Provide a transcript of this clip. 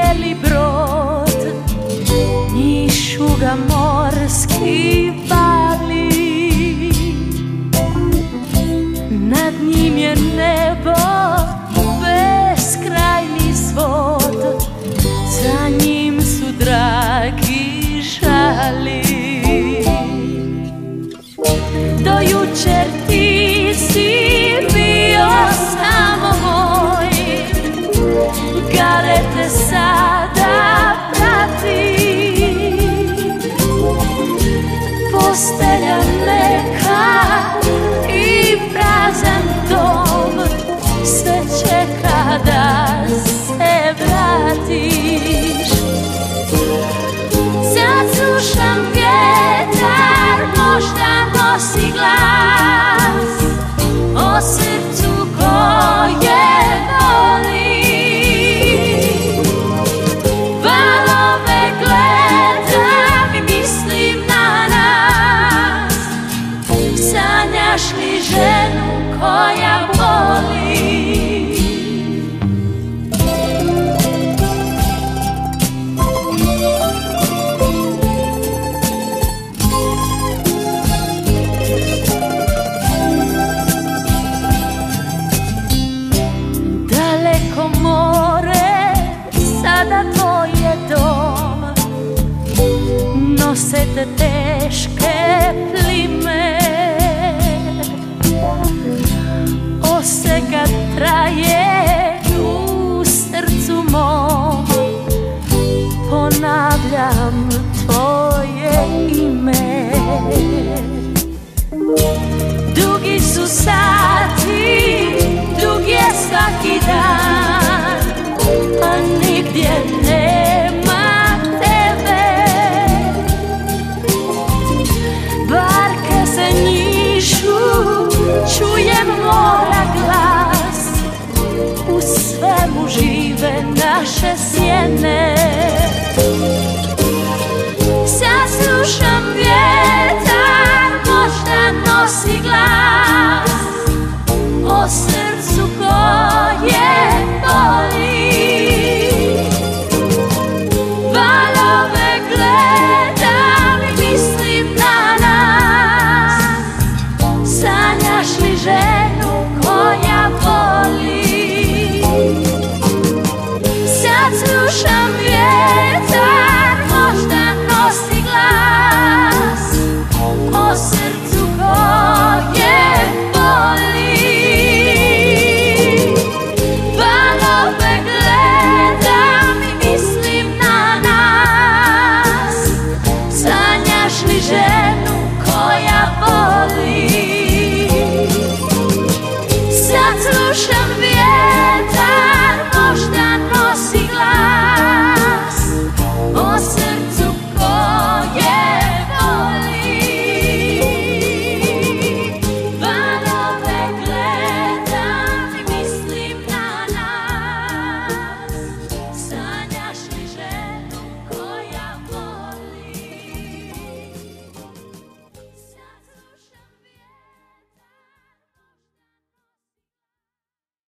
bijeli brod, nišu ga morski vali. Nad njim je nebo, beskrajni svod, za njim su dragi žali. Do jučer ti si bio samo moj, gale te sada prati. Postelja neka i prazan dom, sve čeka da se vratiš. Sad slušam vjetar, možda nosi glas o srcu koje voli. Valove gledam i mislim na nas, sanjaš li ženu koja voli? More, sada tvoj je dom, nose te teške plime. Oseka traje u srcu mom, ponavljam tvoje ime. Dugi su sati, dug je svaki dan, a nigdje nema tebe. Barke se njišu, čujem mora glas, u svemu žive naše sjene. Sad slušam vjetar,